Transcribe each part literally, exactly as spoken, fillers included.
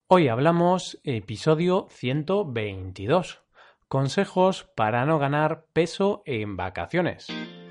Hoy hablamos episodio ciento veintidós. Consejos para no ganar peso en vacaciones.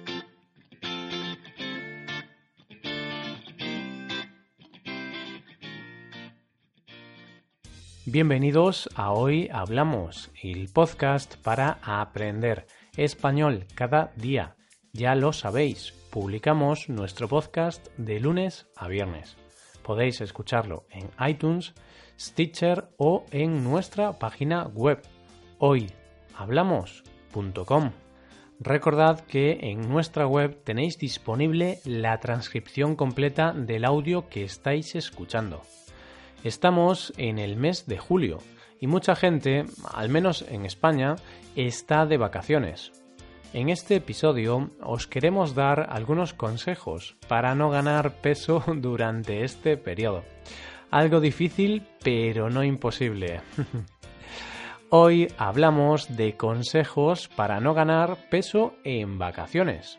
Bienvenidos a Hoy Hablamos, el podcast para aprender español cada día. Ya lo sabéis, publicamos nuestro podcast de lunes a viernes. Podéis escucharlo en iTunes, Stitcher o en nuestra página web hoy hablamos punto com. Recordad que en nuestra web tenéis disponible la transcripción completa del audio que estáis escuchando. Estamos en el mes de julio y mucha gente, al menos en España, está de vacaciones. En este episodio os queremos dar algunos consejos para no ganar peso durante este periodo. Algo difícil, pero no imposible. Hoy hablamos de consejos para no ganar peso en vacaciones.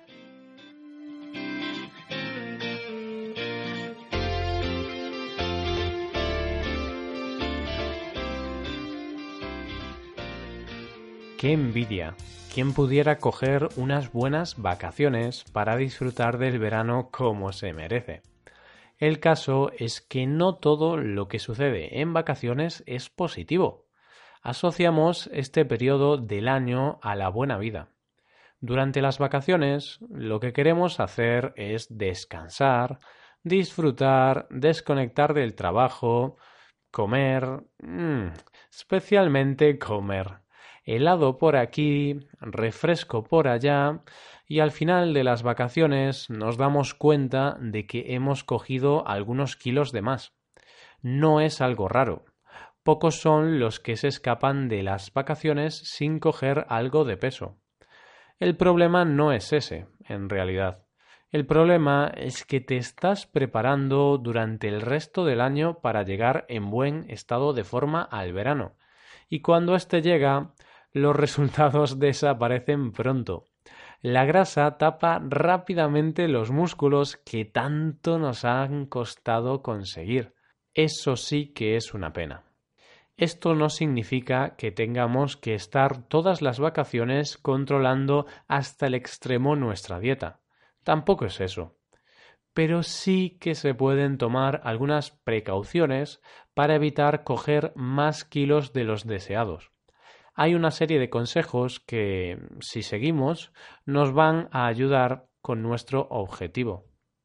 ¡Qué envidia! ¿Quién pudiera coger unas buenas vacaciones para disfrutar del verano como se merece? El caso es que no todo lo que sucede en vacaciones es positivo. Asociamos este periodo del año a la buena vida. Durante las vacaciones, lo que queremos hacer es descansar, disfrutar, desconectar del trabajo, comer, mmm, especialmente comer. Helado por aquí, refresco por allá, y al final de las vacaciones nos damos cuenta de que hemos cogido algunos kilos de más. No es algo raro. Pocos son los que se escapan de las vacaciones sin coger algo de peso. El problema no es ese, en realidad. El problema es que te estás preparando durante el resto del año para llegar en buen estado de forma al verano. Y cuando éste llega, los resultados desaparecen pronto. La grasa tapa rápidamente los músculos que tanto nos han costado conseguir. Eso sí que es una pena. Esto no significa que tengamos que estar todas las vacaciones controlando hasta el extremo nuestra dieta. Tampoco es eso. Pero sí que se pueden tomar algunas precauciones para evitar coger más kilos de los deseados. Hay una serie de consejos que, si seguimos, nos van a ayudar con nuestro objetivo.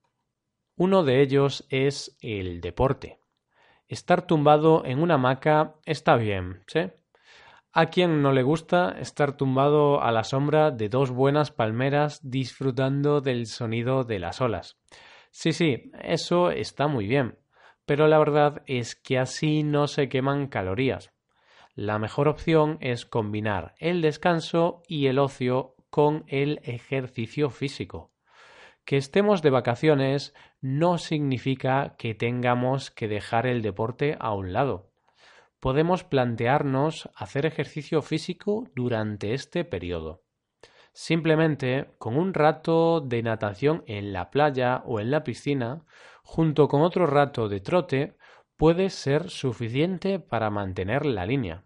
Uno de ellos es el deporte. Estar tumbado en una hamaca está bien, ¿sí? ¿A quién no le gusta estar tumbado a la sombra de dos buenas palmeras disfrutando del sonido de las olas? Sí, sí, eso está muy bien, pero la verdad es que así no se queman calorías. La mejor opción es combinar el descanso y el ocio con el ejercicio físico. Que estemos de vacaciones no significa que tengamos que dejar el deporte a un lado. Podemos plantearnos hacer ejercicio físico durante este periodo. Simplemente con un rato de natación en la playa o en la piscina, junto con otro rato de trote, puede ser suficiente para mantener la línea.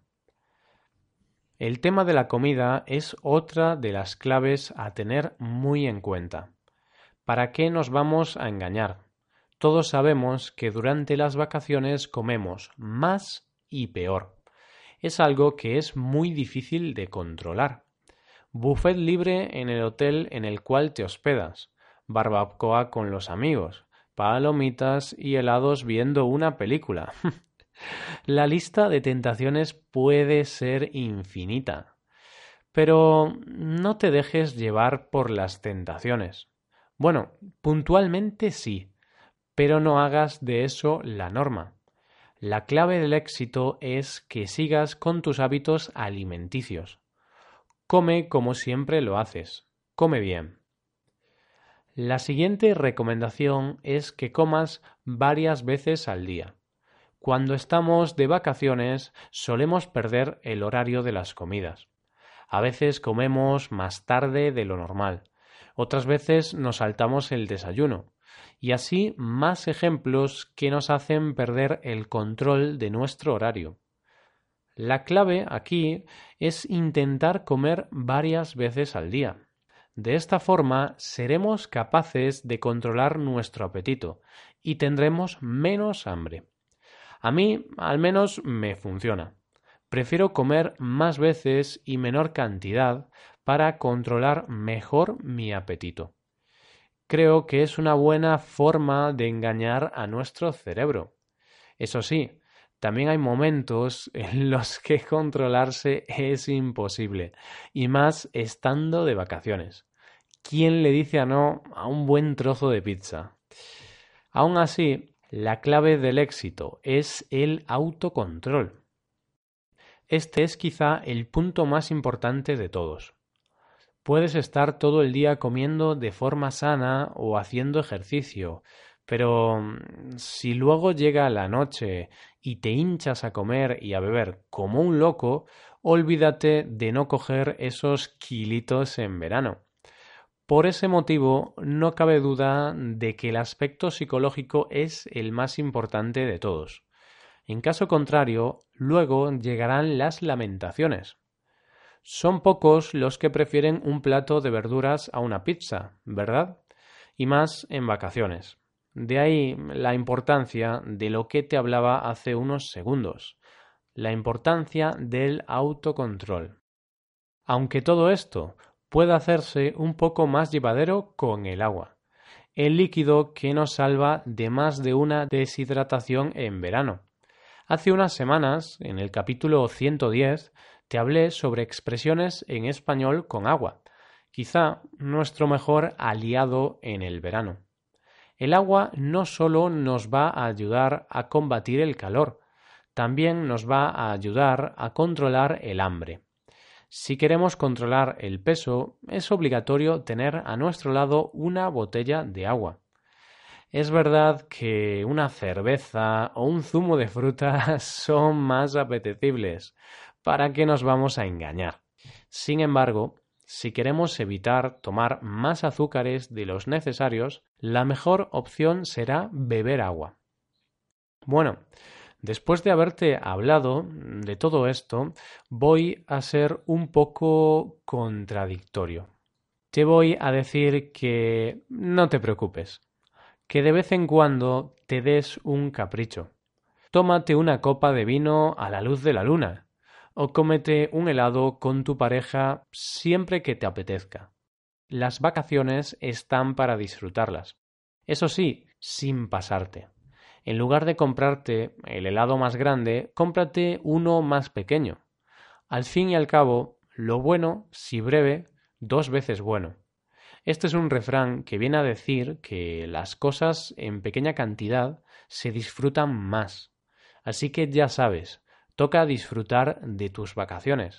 El tema de la comida es otra de las claves a tener muy en cuenta. ¿Para qué nos vamos a engañar? Todos sabemos que durante las vacaciones comemos más y peor. Es algo que es muy difícil de controlar. Buffet libre en el hotel en el cual te hospedas, barbacoa con los amigos, palomitas y helados viendo una película. La lista de tentaciones puede ser infinita. Pero no te dejes llevar por las tentaciones. Bueno, puntualmente sí, pero no hagas de eso la norma. La clave del éxito es que sigas con tus hábitos alimenticios. Come como siempre lo haces. Come bien. La siguiente recomendación es que comas varias veces al día. Cuando estamos de vacaciones solemos perder el horario de las comidas. A veces comemos más tarde de lo normal. Otras veces nos saltamos el desayuno. y así más ejemplos que nos hacen perder el control de nuestro horario. La clave aquí es intentar comer varias veces al día. De esta forma seremos capaces de controlar nuestro apetito y tendremos menos hambre. A mí, al menos, me funciona. Prefiero comer más veces y menor cantidad para controlar mejor mi apetito. Creo que es una buena forma de engañar a nuestro cerebro. Eso sí, también hay momentos en los que controlarse es imposible, y más estando de vacaciones. ¿Quién le dice a no a un buen trozo de pizza? Aún así, la clave del éxito es el autocontrol. Este es quizá el punto más importante de todos. Puedes estar todo el día comiendo de forma sana o haciendo ejercicio, pero si luego llega la noche y te hinchas a comer y a beber como un loco, olvídate de no coger esos kilitos en verano. Por ese motivo, no cabe duda de que el aspecto psicológico es el más importante de todos. En caso contrario, luego llegarán las lamentaciones. Son pocos los que prefieren un plato de verduras a una pizza, ¿verdad? Y más en vacaciones. De ahí la importancia de lo que te hablaba hace unos segundos, la importancia del autocontrol. Aunque todo esto puede hacerse un poco más llevadero con el agua, el líquido que nos salva de más de una deshidratación en verano. Hace unas semanas, en el capítulo ciento diez, te hablé sobre expresiones en español con agua, quizá nuestro mejor aliado en el verano. El agua no solo nos va a ayudar a combatir el calor, también nos va a ayudar a controlar el hambre. Si queremos controlar el peso, es obligatorio tener a nuestro lado una botella de agua. Es verdad que una cerveza o un zumo de fruta son más apetecibles. ¿Para qué nos vamos a engañar? Sin embargo, si queremos evitar tomar más azúcares de los necesarios, la mejor opción será beber agua. Bueno, después de haberte hablado de todo esto, voy a ser un poco contradictorio. Te voy a decir que no te preocupes, que de vez en cuando te des un capricho. Tómate una copa de vino a la luz de la luna, o cómete un helado con tu pareja siempre que te apetezca. Las vacaciones están para disfrutarlas. Eso sí, sin pasarte. En lugar de comprarte el helado más grande, cómprate uno más pequeño. Al fin y al cabo, lo bueno, si breve, dos veces bueno. Este es un refrán que viene a decir que las cosas en pequeña cantidad se disfrutan más. Así que ya sabes, toca disfrutar de tus vacaciones,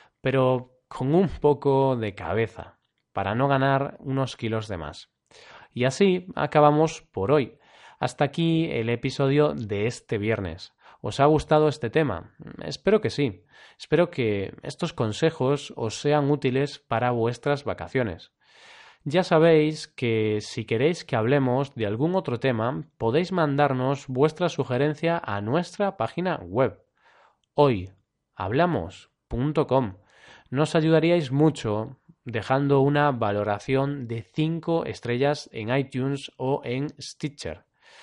pero con un poco de cabeza, para no ganar unos kilos de más. Y así acabamos por hoy. Hasta aquí el episodio de este viernes. ¿Os ha gustado este tema? Espero que sí. Espero que estos consejos os sean útiles para vuestras vacaciones. Ya sabéis que si queréis que hablemos de algún otro tema, podéis mandarnos vuestra sugerencia a nuestra página web hoy hablamos punto com. Nos ayudaríais mucho dejando una valoración de cinco estrellas en iTunes o en Stitcher.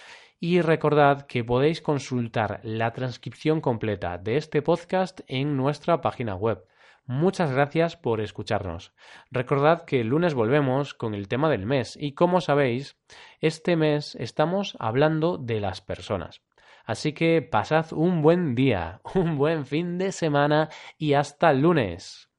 Y recordad que podéis consultar la transcripción completa de este podcast en nuestra página web. Muchas gracias por escucharnos. Recordad que el lunes volvemos con el tema del mes y, como sabéis, este mes estamos hablando de las personas. Así que pasad un buen día, un buen fin de semana y hasta el lunes.